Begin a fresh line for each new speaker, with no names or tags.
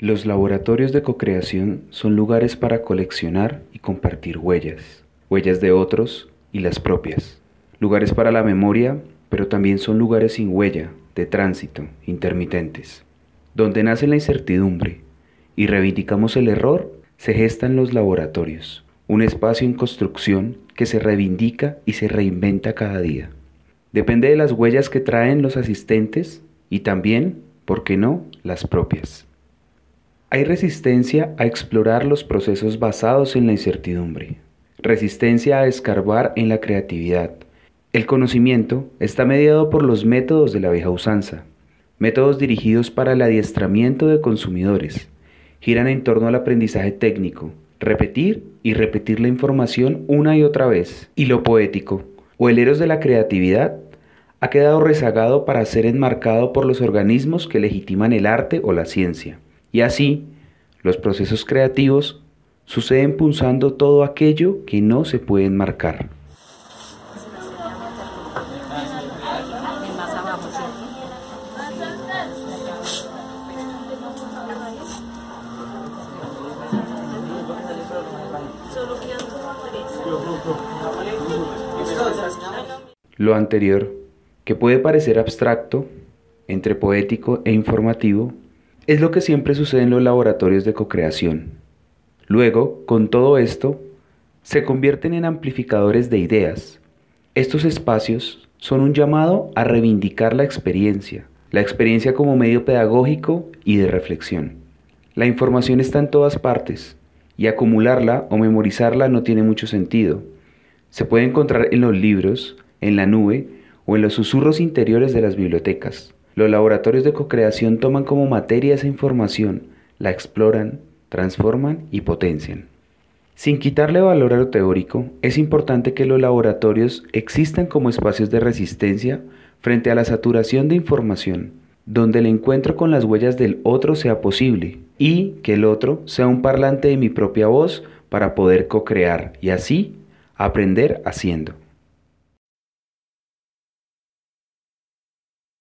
Los laboratorios de cocreación son lugares para coleccionar y compartir huellas, huellas de otros y las propias. Lugares para la memoria, pero también son lugares sin huella, de tránsito, intermitentes. Donde nace la incertidumbre y reivindicamos el error, se gestan los laboratorios, un espacio en construcción que se reivindica y se reinventa cada día. Depende de las huellas que traen los asistentes y también, ¿por qué no?, las propias. Hay resistencia a explorar los procesos basados en la incertidumbre, resistencia a escarbar en la creatividad. El conocimiento está mediado por los métodos de la vieja usanza, métodos dirigidos para el adiestramiento de consumidores. Giran en torno al aprendizaje técnico, repetir y repetir la información una y otra vez. Y lo poético, o el eros de la creatividad, ha quedado rezagado para ser enmarcado por los organismos que legitiman el arte o la ciencia. Y así, los procesos creativos suceden punzando todo aquello que no se puede enmarcar. Lo anterior, que puede parecer abstracto, entre poético e informativo, es lo que siempre sucede en los laboratorios de cocreación. Luego, con todo esto, se convierten en amplificadores de ideas. Estos espacios son un llamado a reivindicar la experiencia como medio pedagógico y de reflexión. La información está en todas partes, y acumularla o memorizarla no tiene mucho sentido. Se puede encontrar en los libros, en la nube o en los susurros interiores de las bibliotecas. Los laboratorios de cocreación toman como materia esa información, la exploran, transforman y potencian. Sin quitarle valor a lo teórico, es importante que los laboratorios existan como espacios de resistencia frente a la saturación de información, donde el encuentro con las huellas del otro sea posible y que el otro sea un parlante de mi propia voz para poder cocrear y así aprender haciendo.